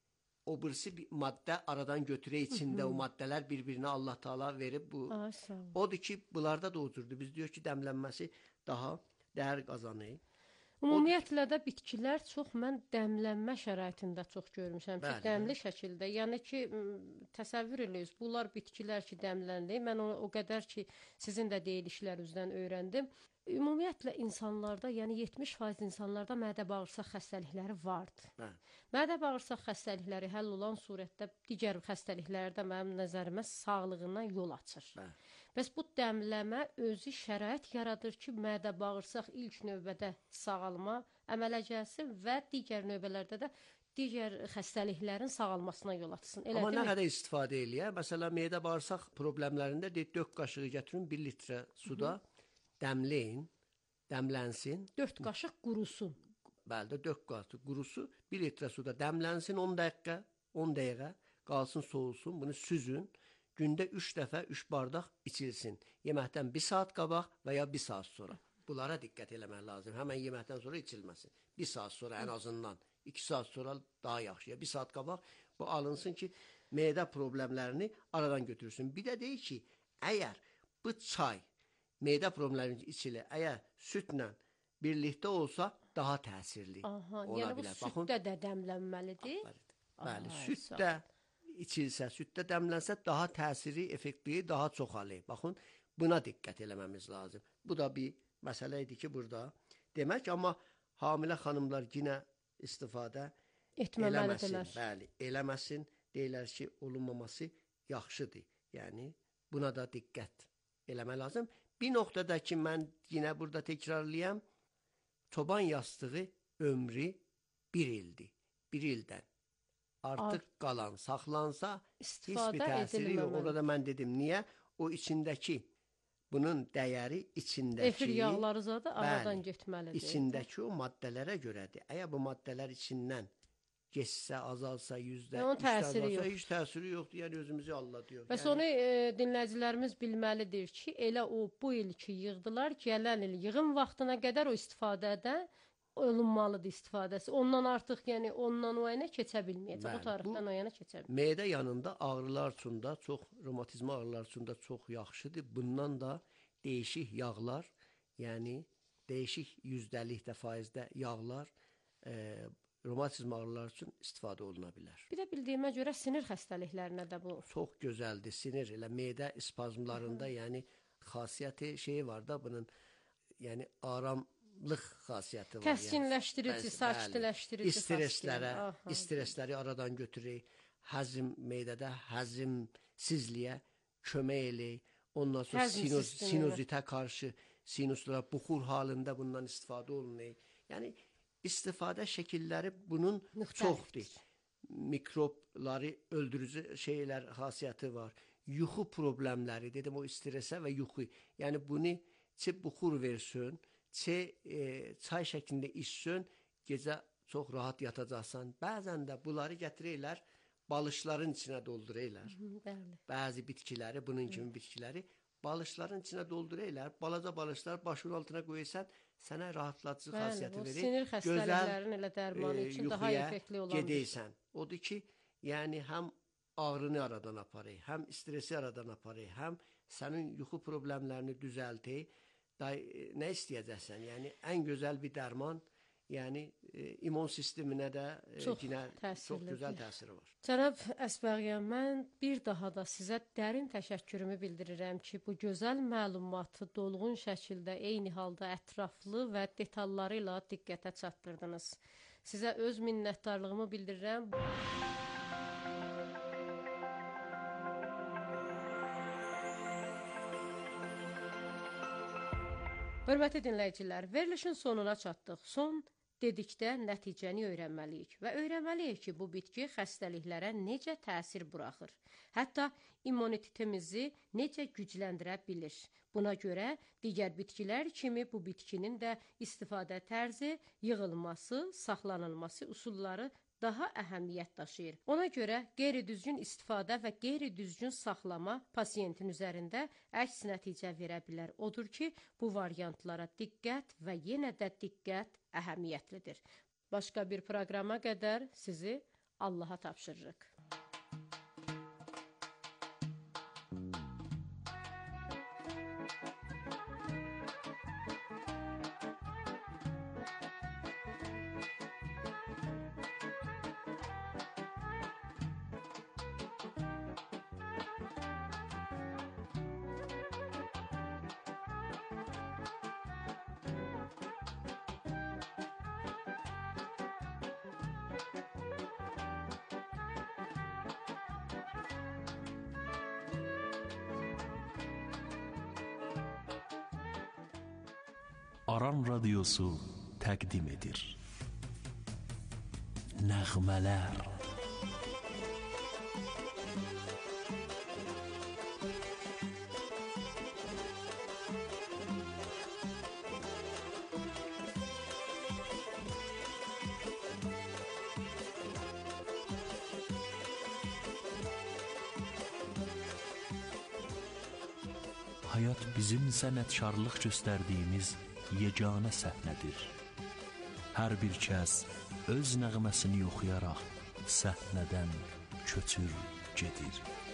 Speaker 14: o birisi bir maddə aradan götürə içində o maddələr bir-birinə Allah Taala verib bu.
Speaker 13: Ay, sağ ol.
Speaker 14: Odur ki, bunlarda da oturdu. Biz diyor ki, dəmlənməsi daha dəyər qazanır.
Speaker 13: Ümumiyyətlə də bitkilər çox mən dəmlənmə şəraitində çox görmüşəm ki,
Speaker 14: Bəli,
Speaker 13: dəmli şəkildə. Yəni ki, m, təsəvvür eləyirsiniz, bunlar bitkilər ki, dəmlənli. Mən onu o qədər ki, sizin də deyilişlərinizdən öyrəndim. Ümumiyyətlə insanlarda, yəni yetmiş faiz insanlarda mədə-bağırsaq xəstəlikləri vardı.
Speaker 14: Bəli.
Speaker 13: Mədə-bağırsaq xəstəlikləri həll olan surətdə digər xəstəliklər də mənim nəzərimə sağlığından yol açır.
Speaker 14: Bəli.
Speaker 13: Bəs bu dəmləmə özü şərait yaradır ki, mədə-bağırsaq ilk növbədə sağalma əmələ gəlsin və digər növbələrdə də digər xəstəliklərin sağalmasına yol açsın. Elə
Speaker 14: Amma nə
Speaker 13: deyil?
Speaker 14: qədər istifadə eləyə? Məsələn, mədə-bağırsaq problemlərində deyir dörd qaşığı gətirin bir litrə suda dəmləyin, dəmlənsin.
Speaker 13: dörd qaşıq qurusun.
Speaker 14: Bəli, dörd qaşıq qurusu bir litrə suda dəmlənsin on dəqiqə, on dəqiqə qalsın soğusun, bunu süzün. Gündə üç dəfə üç bardaq içilsin. Yeməkdən bir saat qabaq və ya bir saat sonra. Bunlara diqqət eləmək lazım. Həmən yeməkdən sonra içilməsin. Bir saat sonra ən azından, iki saat sonra daha yaxşı. Bir saat qabaq bu alınsın ki, mədə problemlərini aradan götürsün. Bir də deyir ki, əgər bu çay mədə problemlərinin içilir, əgər südlə birlikdə olsa daha təsirli
Speaker 13: Aha,
Speaker 14: ola
Speaker 13: yəni bu
Speaker 14: bilər.
Speaker 13: süddə də dəmlənməlidir.
Speaker 14: Bəli,
Speaker 13: Ay,
Speaker 14: süddə içilsə, süddə dəmlənsə daha təsiri, effektivi daha çoxalır. Baxın, buna diqqət eləməmiz lazım. Bu da bir məsələ idi ki, burada demək, amma hamilə xanımlar yenə istifadə eləməsin. Bəli, eləməsin. Deyirlər ki, olunmaması yaxşıdır. Yəni, buna da diqqət eləmək lazım. Bir nöqtədə ki, mən yenə burada təkrarlayam, çoban yastığı ömrü bir ildir. Bir ildən artıq Ar qalan saxlansa
Speaker 13: İstifadə
Speaker 14: heç bir təsiri yox.
Speaker 13: edilməməli.
Speaker 14: Orada mən dedim, niyə? O içindəki, bunun dəyəri içindəki
Speaker 13: Efir yağları zadı aradan getməlidir.
Speaker 14: İçindəki o maddələrə görədir. Əgər bu maddələr içindən geçsə, azalsa, yüzdə,
Speaker 13: onun təsiri yox.
Speaker 14: Heç təsiri yoxdur, yəni özümüzü alladıyor.
Speaker 13: Bəs
Speaker 14: yəni,
Speaker 13: onu e, dinləyicilərimiz bilməlidir ki, elə o bu il ki yığdılar, gələn il yığım vaxtına qədər o istifadədə olunmalıdır istifadəsi. Ondan artıq, yəni ondan o yana keçə bilməyəcək. Bu tarixdən o yana keçə bilməyəcək.
Speaker 14: Mədə yanında ağrılar üçün də çox, romatizma ağrılar üçün də çox yaxşıdır. Bundan da değişik yağlar, yəni değişik yüzdəlikdə, faizdə yağlar e, revmatizm ağrıları üçün istifadə oluna bilər.
Speaker 13: Bir də bildiyimə görə sinir xəstəliklərinə də bu.
Speaker 14: Çox gözəldir. Sinir elə medə spazmlarında, Hı. yəni xasiyyəti şeyi var da bunun, yəni aramlıq xasiyyəti var.
Speaker 13: Təskinləşdirici, yəni, sakitləşdirici,
Speaker 14: stresslərə, stressləri aradan götürür. Həzm mədədə həzmsizliyə kömək eləyir. Ondan sonra sinus, sinuzitə qarşı sinuslara buxur halında bundan istifadə olunur. Yəni istifadə şəkilləri bunun çoxdur. Mikrobları öldürücü şeylər xasiyyəti var. Yuxu problemləri, dedim o stressə və yuxu. Yəni bunu çə buxur versin, çə e, çay şəklində içsin, gecə çox rahat yatacaqsan. Bəzən də bunları gətirirlər, balışların içinə doldururlar. Bəzi bitkiləri, bunun kimi bitkiləri balışların içinə doldururlar. Balaca balışlar başının altına qoyursan, sənə rahatlatıcı xasiyyəti verir.
Speaker 13: Sinir xəstəliklərinin elə dərmanı üçün e, daha effektli olan
Speaker 14: gedəysən. Odur ki, yəni həm ağrını aradan aparır, həm stresi aradan aparır, həm sənin yuxu problemlərini düzəltir. Nə istəyəcəksən? Yəni ən gözəl bir dərman, yəni e, immun sisteminə də e, çox, yine, çox gözəl təsiri var.
Speaker 13: Cənab Əsbağyan, mən bir daha da sizə dərin təşəkkürümü bildirirəm ki, bu gözəl məlumatı dolğun şəkildə, eyni halda ətraflı və detalları ilə diqqətə çatdırdınız. Sizə öz minnətdarlığımı bildirirəm. Hörmətli dinləyicilər, verilişin sonuna çatdıq. Son dedikdə nəticəni öyrənməliyik və öyrənməliyik ki, bu bitki xəstəliklərə necə təsir buraxır. Hətta immunitetimizi necə gücləndirə bilir. Buna görə digər bitkilər kimi bu bitkinin də istifadə tərzi, yığılması, saxlanılması üsulları daha əhəmiyyət daşıyır. Ona görə qeyri-düzgün istifadə və qeyri-düzgün saxlama pasiyentin üzərində əks nəticə verə bilər. Odur ki, bu variantlara diqqət və yenə də diqqət əhəmiyyətlidir. Başqa bir proqrama qədər sizi Allaha tapşırırıq.
Speaker 15: Aran Radyosu təqdim edir. Nəğmələr. Hayat bizim sənətkarlıq göstərdiyimiz yeganə səhnədir. Hər bir kəs öz nəğməsini oxuyaraq səhnədən köçür gedir.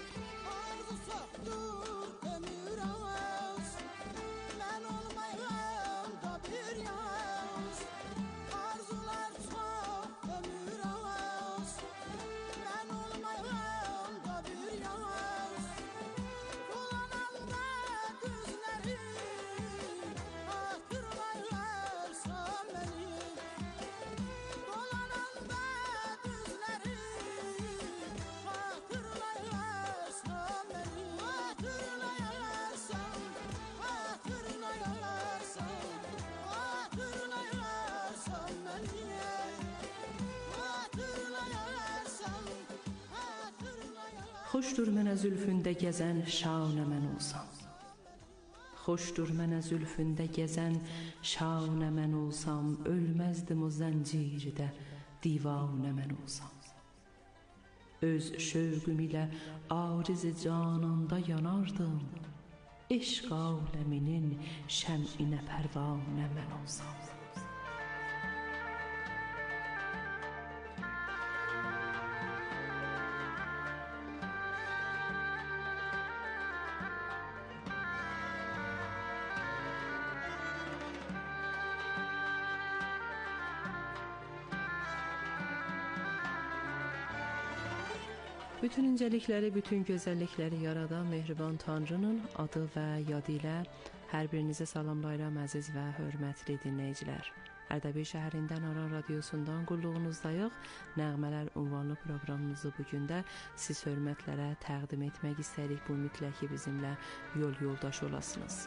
Speaker 11: Xoşdur mənə zülfündə gəzən şanə mən olsam. Xoşdur mənə zülfündə gəzən şanə mən olsam, ölməzdim o zəncirdə divanə mən olsam. Öz şövqüm ilə ariz-i cananda yanardım, eşq aləminin şəm'inə pərvanə mən olsam.
Speaker 5: Bütün incəlikləri, bütün gözəllikləri yaradan Mehriban Tanrının adı və yadı ilə hər birinizi salamlayıram əziz və hörmətli dinləyicilər. Ərdəbil şəhərindən Aran radiosundan qulluğunuzdayıq. Nəğmələr ünvanlı proqramımızı bugün də siz hörmətlərə təqdim etmək istəyirik. Bu mütləq ki, bizimlə yol yoldaş olasınız.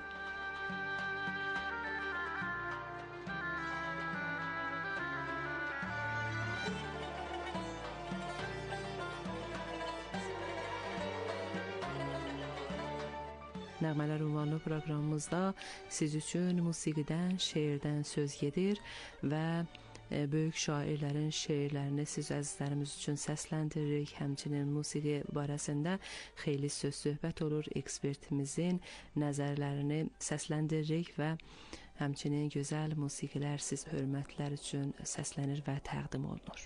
Speaker 5: Nəğmələr ünvanlı proqramımızda siz üçün musiqidən, şeirdən söz gedir və böyük şairlərin şeirlərini siz əzizlərimiz üçün səsləndiririk. Həmçinin musiqi barəsində xeyli söz söhbət olur. Ekspertimizin nəzərlərini səsləndiririk və həmçinin gözəl musiqilər siz hörmətlər üçün səslənir və təqdim olunur.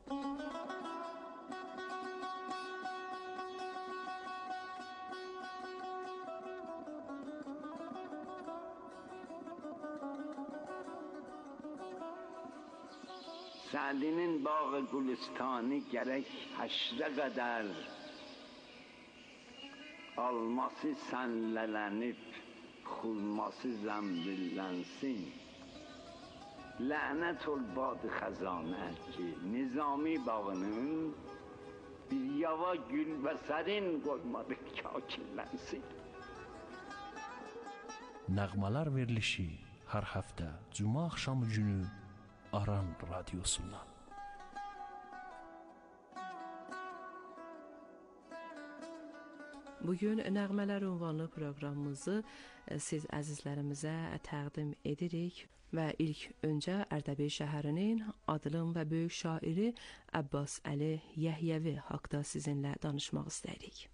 Speaker 16: Sa'dinin bağı gülistani gerek haşre kadar alması senlelenip xurması zembirlensin. Lanet ol bad xazane ki Nizami bağının bir yava gül ve serin koymadı kakillensin.
Speaker 15: Nəğmələr verilişi hər həftə Cuma axşamı günü Aran radyosundan.
Speaker 5: Bugün Nəğmələr ünvanlı proqramımızı siz əzizlərimizə təqdim edirik və ilk öncə Ərdəbil şəhərinin adılım və böyük şairi Abbas Əli Yəhyəvi haqqında sizinlə danışmaq istəyirik.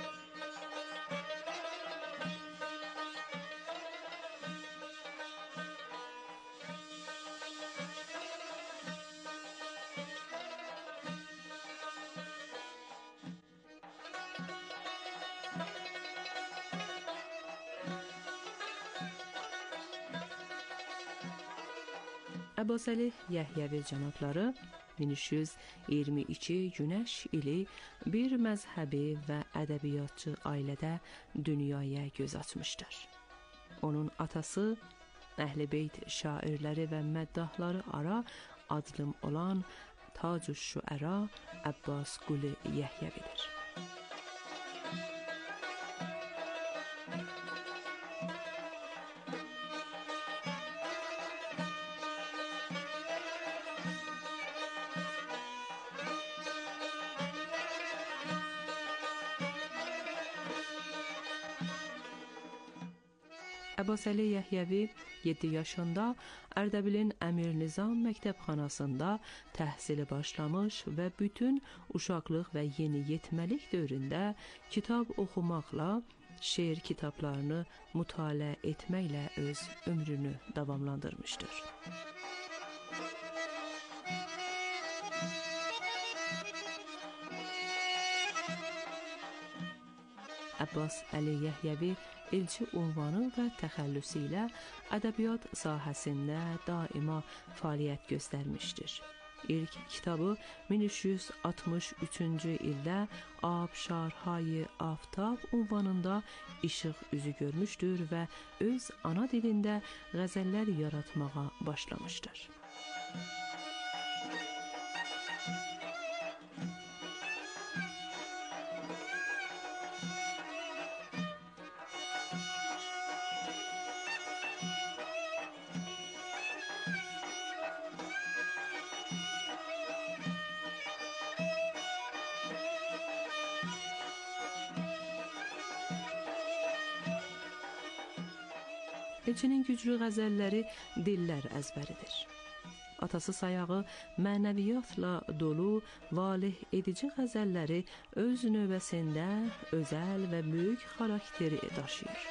Speaker 5: Abbas Əli Yəhyəvi cənabları min üç yüz iyirmi iki Günəş ili bir məzhəbi və ədəbiyyatçı ailədə dünyaya göz açmışdır. Onun atası Əhl-i-Beyt şairləri və məddahları ara adlım olan Tac-ü-Şüəra Abbas Qulu Yəhyəvidir. Abbas Əli Yəhyəvi yeddi yaşında Ərdəbilin Əmir Nizam məktəbxanasında təhsili başlamış və bütün uşaqlıq və yeniyetməlik dövründə kitab oxumaqla, şeir kitablarını mütaliə etməklə öz ömrünü davamlandırmışdır. Abbas Əli Yəhyəvi elçi ünvanı və təxəllüsü ilə ədəbiyyat sahəsində daima fəaliyyət göstərmişdir. İlk kitabı min üç yüz altmış üçüncü ildə Abşarhay Aftab ünvanında işıq üzü görmüşdür və öz ana dilində qəzəllər yaratmağa başlamışdır. Elçinin güclü qəzəlləri dillər əzbəridir. Atası sayağı mənəviyyatla dolu, valih edici qəzəlləri öz növbəsində özəl və böyük xarakteri daşıyır.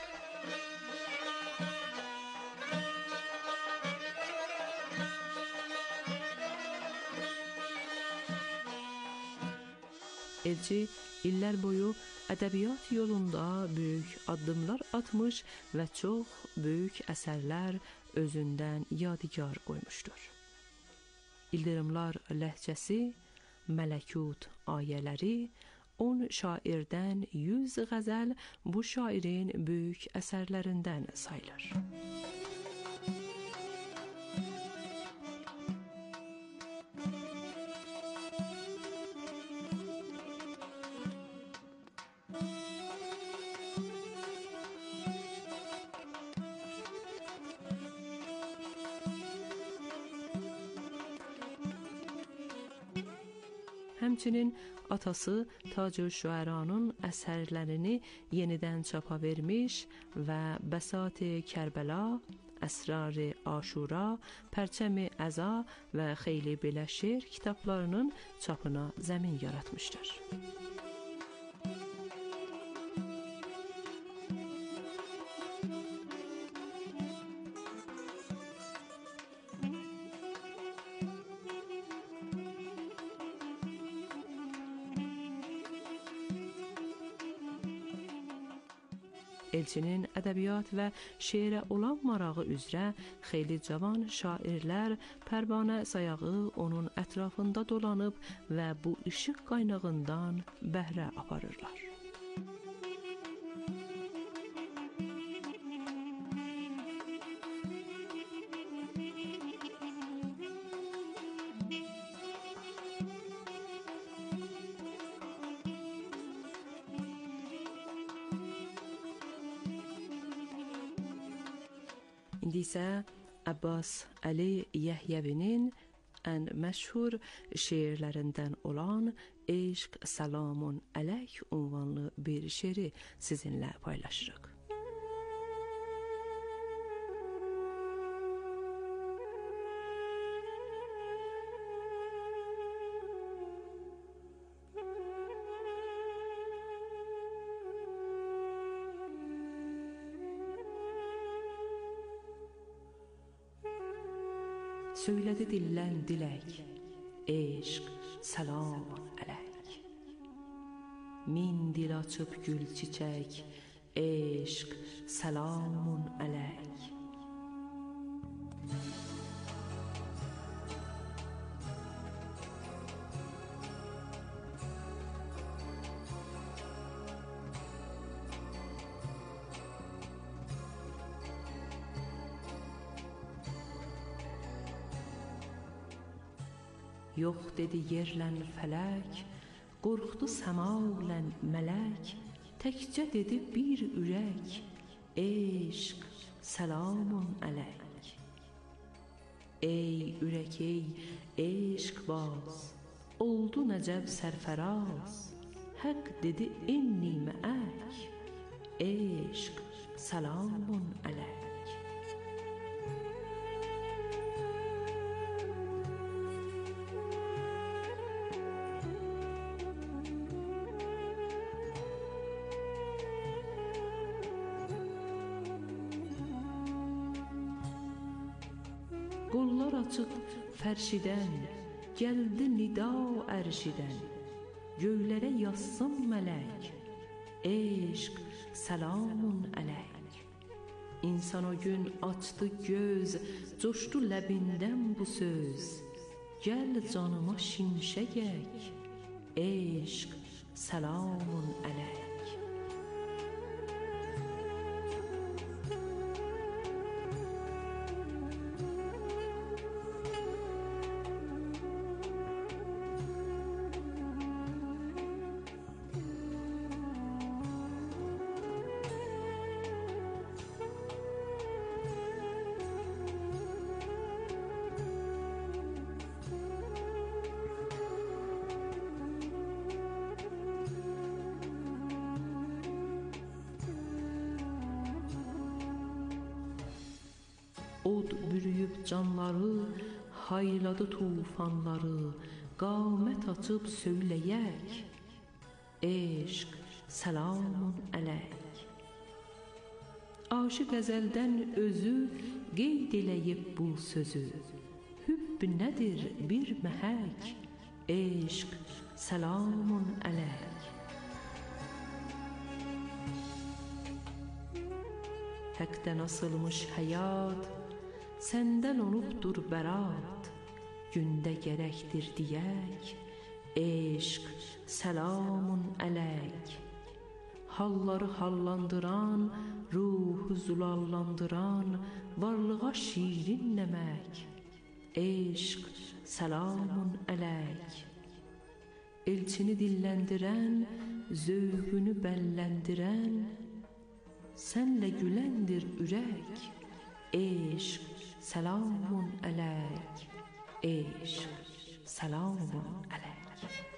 Speaker 5: Elçi illər boyu ədəbiyyat yolunda böyük addımlar atmış və çox böyük əsərlər özündən yadigar qoymuşdur. İldırımlar ləhcəsi, Mələkut ayələri, on şairdən yüz qəzəl bu şairin böyük əsərlərindən sayılır. Həmçinin atası Tacül Şüəranın əsərlərini yenidən çapa vermiş və Bəsat-ı Kərbəla, Əsrar-ı Aşura, Pərçəm-i Əza və xeyli belə şeir kitablarının çapına zəmin yaratmışdır. Elçinin ədəbiyyat və şeirə olan marağı üzrə xeyli cavan şairlər pərvanə sayağı onun ətrafında dolanıb və bu işıq qaynağından bəhrə aparırlar. İndi isə Abbas Əli Yəhyəvinin ən məşhur şeirlərindən olan Eşq Salamun Əleyk ünvanlı bir şeiri sizinlə paylaşırıq. Söylədi dilən dilək, eşq, salam əleyk. Min dil açıb gül çiçək, eşq, salamun əleyk. Yox dedi yerlən fələk, qorxdu səmalən mələk, təkcə dedi bir ürək, eşq, salamun əleyk. Ey ürək ey, eşq baz, oldu nəcəb sərfəraz, həq dedi inni məək, eşq, salamun əleyk. Qollar açıq fərşidən, gəldi nida ərşidən, göylərə yazsın mələk, eşq, salamun əleyk. İnsan o gün açdı göz, coşdu ləbindən bu söz, gəl canıma şimşək, eşq, salamun əleyk. Od bürüyüb canları, hayladı tufanları, qamət açıb söyləyək, eşq, salamun əleyk. Aşıq əzəldən özü qeyd eləyib bu sözü, hübb nədir bir məhək, eşq, salamun əleyk. Həqdən asılmış həyat, səndən olubdur bərat, gündə gərəkdir deyək,
Speaker 11: eşq, selamun əleyk. Halları hallandıran, ruhu zulallandıran, varlığa şirin nəmək. Eşq, selamun əleyk. Elçini dilləndirən, zövqünü bəlləndirən, sənlə güləndir ürək. Eşq, selamun əleyk. Eşq, selamun əleyk.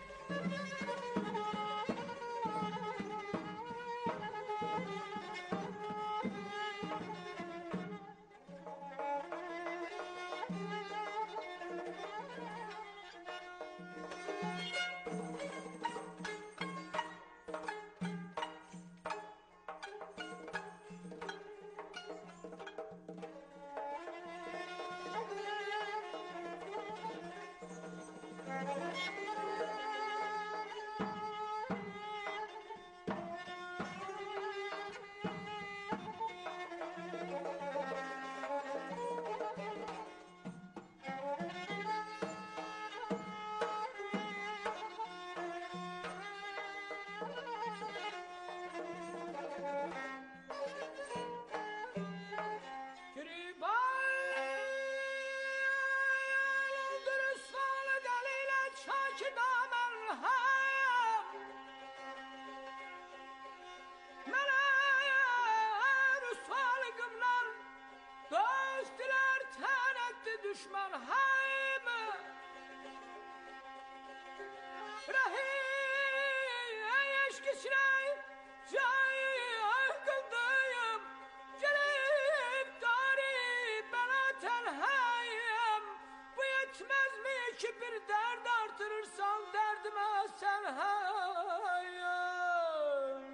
Speaker 17: düşman haymi Rahim eşkisine cayı kıldayım Gelip darip bana tenhayım Bu yetmez mi ki bir dert artırırsan derdime sen hayım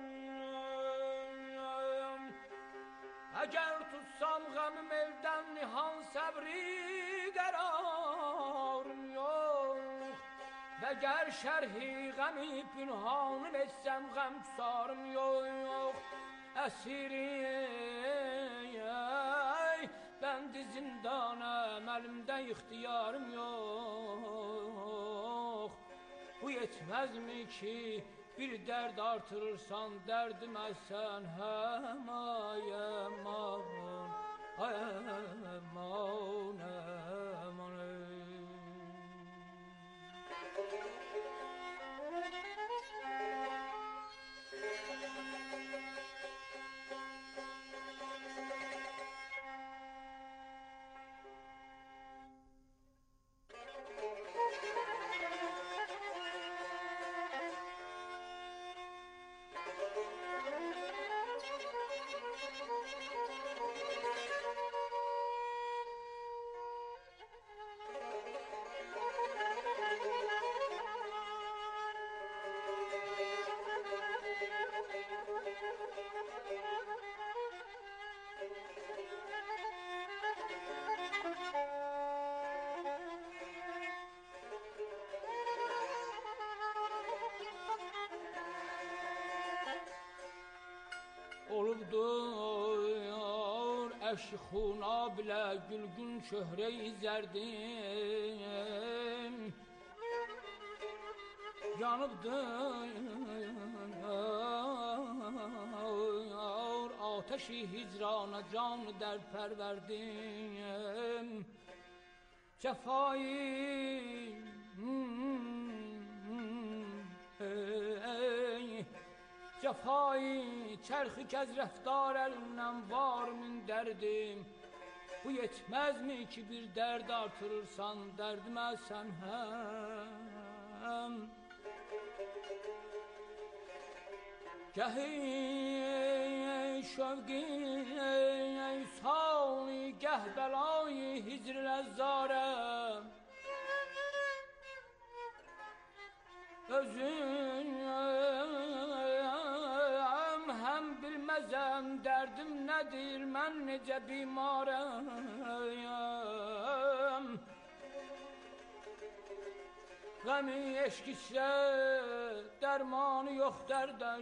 Speaker 17: Eğer tutsam gamım elden nihan sabri kararım yok Eğer şerhi gami pünhanım etsem gam kusarım yok Esirim ben de zindanım elimde ihtiyarım yok Bu yetmez mi ki bir dert artırırsan derdime sen hem aman aman aman Olubdur eşi xuna bilə gülgün şöhrəyi zərdim Yanıbdır ateşi hicrana can dərd pərverdim Cəfayı Cefayı çerxi kez reftar elimden var min derdim Bu yetmez mi ki bir derd artırırsan derdime sen hem Gehi şevgi sağli geh belayı hicr lezzarem Özün hem bilmezem derdim nedir ben nece bimarım Gemi eşk ise dermanı yok derde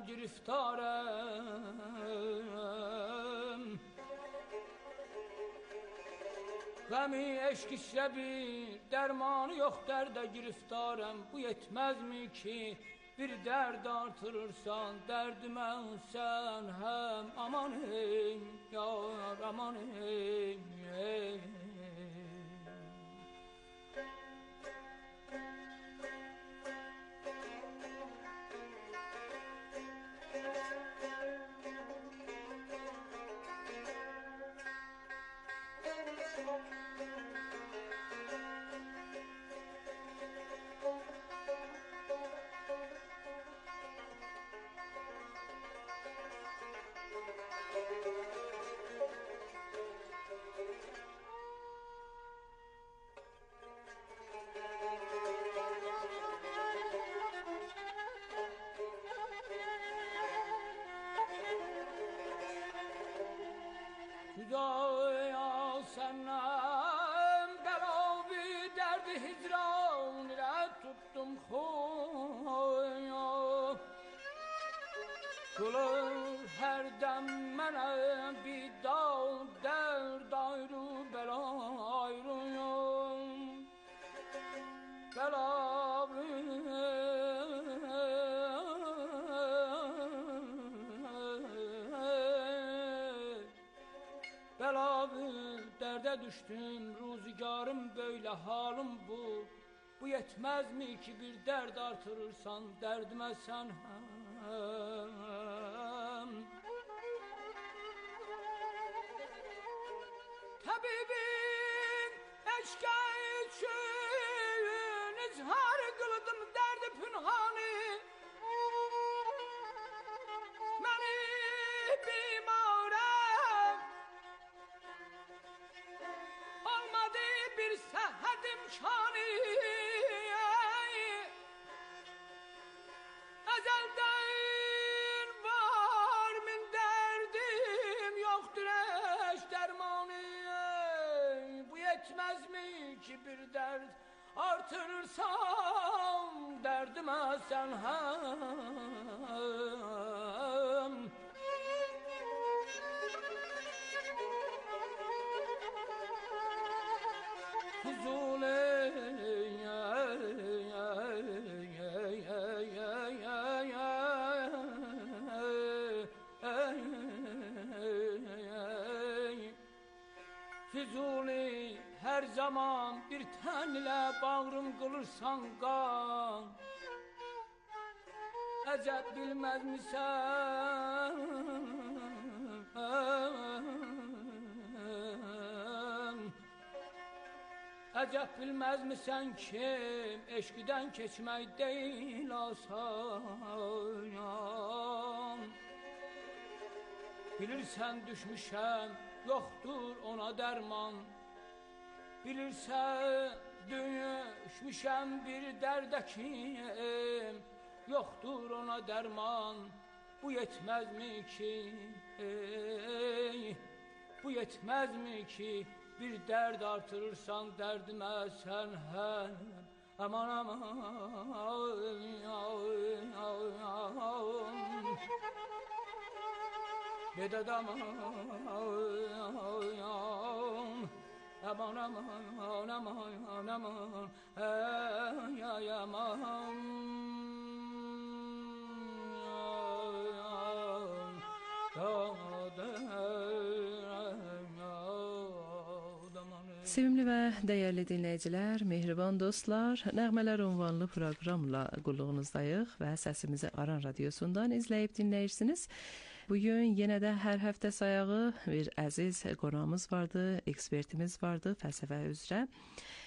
Speaker 17: giriftarım Qəmi eşq işlə bir dərmanı yox dərdə giriftarəm. Bu yetməzmi ki bir dərd artırırsan dərdimə sən həm aman ey yar aman ey, ey. Hüdaya səndən bəlavi dərdi hicran ilə tuttum xoya. Qılır hər dəm mənə bir dal dərd ayrı bəla ayrı bəlavi Bəlavi dərdə düşdüm, ruzigarım böylə halım bu. Bu yetməzmi ki bir dərd artırırsan dərdimə sən həm. Təbibin eşqə üçün izhar qıldım dərdi pünhanı. Məni bimarəm olmadı bir səhhət imkanı. Əzəldən var min dərdim yoxdur eş dərmanı. Bu yetməzmi ki bir dərd artırırsan dərdimə sən həm. Füzul Füzuli hər zaman bir tənlə bağrım qılırsan qan. Əcəb bilməz misən Əcəb bilməz misən kim eşqdən keçmək deyil asan. Bilirsən düşmüşəm yoxdur ona dərman. Bilirsən düşmüşəm bir dərdə kim yoxdur ona dərman. Bu yetməzmi ki ey, bu yetməzmi ki bir dərd artırırsan dərdimə sən həm. Aman aman Bedad aman aman aman aman aman ay aman
Speaker 5: Sevimli və dəyərli dinləyicilər, mehriban dostlar, Nəğmələr ünvanlı proqramla qulluğunuzdayıq və səsimizi Aran Radiosundan izləyib dinləyirsiniz. Bugün yenə də hər həftə sayağı bir əziz qonağımız vardı, ekspertimiz vardı fəlsəfə üzrə.